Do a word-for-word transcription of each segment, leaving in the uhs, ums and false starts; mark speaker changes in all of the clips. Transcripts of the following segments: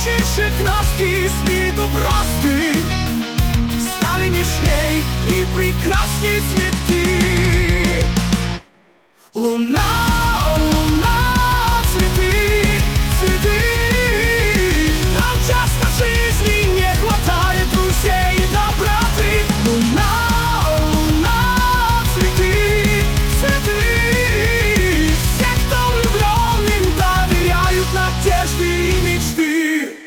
Speaker 1: Чише краски свету просты стали нежней и прекрасней цветы. Луна, луна, цветы, цветы. Нам часто в жизни не хватает друзей и доброты. Луна, луна, цветы, цветы. Все, кто влюблен, им доверяют надежды и мечты.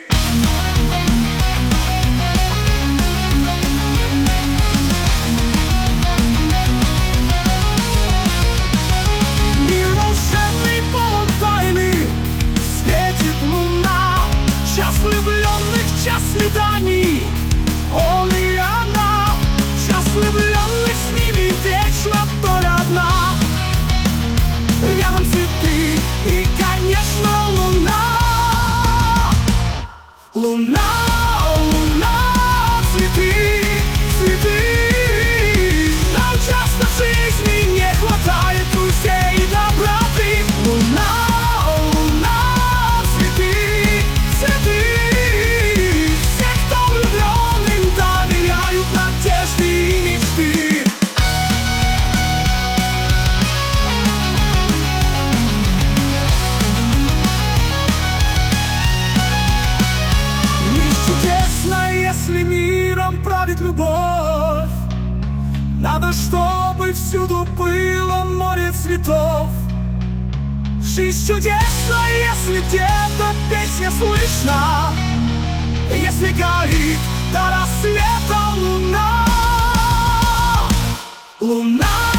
Speaker 1: Час свиданий, он и она, час влюбленных, с ними вечно только одна. Рядом цветы и, конечно, луна. Луна, луна, цветы, цветы. Нам часто в жизни не хватает друзей и доброты. Луна, луна, цветы, цветы. Если миром правит любовь, надо, чтобы всюду было море цветов. Жизнь чудесна, если где-то песня слышна, если горит до рассвета луна. Луна.